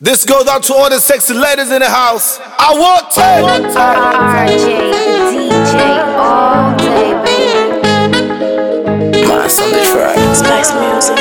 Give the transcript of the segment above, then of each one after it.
This goes out to all the sexy ladies in the house. I want to RJ, DJ all day, baby. Mass on the track. Spice music.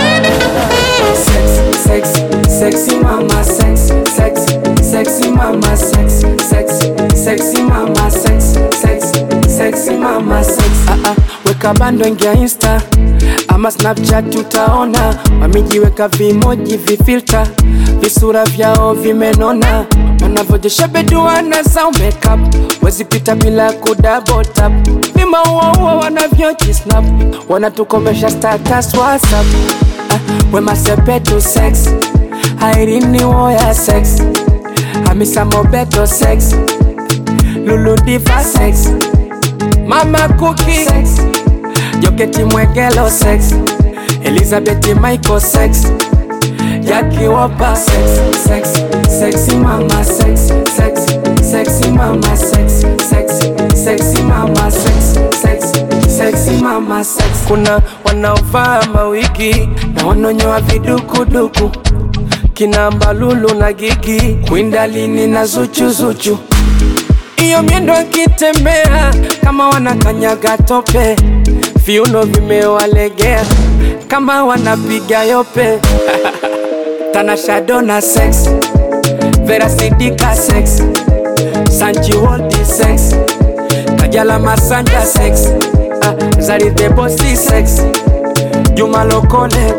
Sexy mama, sexy mama, sexy mama, sexy mama, weka bando ingia Insta ama Snapchat utaona wamejiweka vimoji vifilter visura vyao vimenona wanavyojesha beduana za makeup wezi pita bila kudouble tap vima uwa wanavyojisnap wanatukomesha status WhatsApp wema sepetu sex hairini woya sex Hamisa Mobeto sex Lulu Diva sex Mama Cookie sex Joketi Mwegelo sex Elizabeth Michael sex Jackie Wopa sex Sexy mama sex Sexy mama sex Sexy mama sex Sexy mama sex. Kuna wanaovaa mawigi na wanonyoa vidukuduku kina Mbalulu na Gigi Kwindalini na Zuchu iyo miendo akitembea kama wanakanyaga tope viuno vimewalegea kama wanapiga yope Tanasha Donna sex Vera Sidika sex Sanji Waldi sex Kajala Masanja sex Zari the Bossy sex Juma Lokole.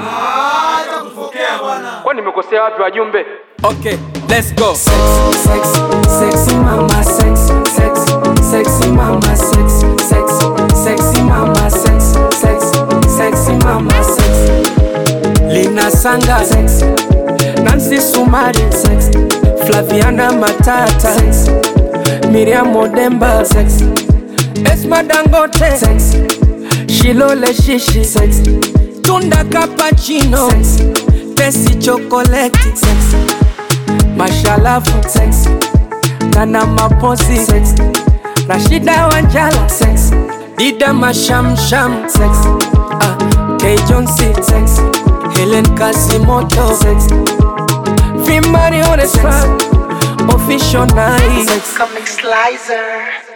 Kwa nimekosea wapi wajumbe? Okay, let's go. Sexy mama sex Sexy mama sex Sexy mama sex Sexy mama sex Lina Sanga sex Nancy Sumari sex Flaviana Matata sex Miriam Odemba sex Esma Dangote sex Shilole Shishi sex Tunda Cappuccino sex Tesi Chocolate sex Mashalafu sex Nana Maposi sex Rashida Wanjala sex Dida Mashamsham sex K. Johnson sex Helen Kasimoto sex Vimari on the track Official night sex Comic Slicer.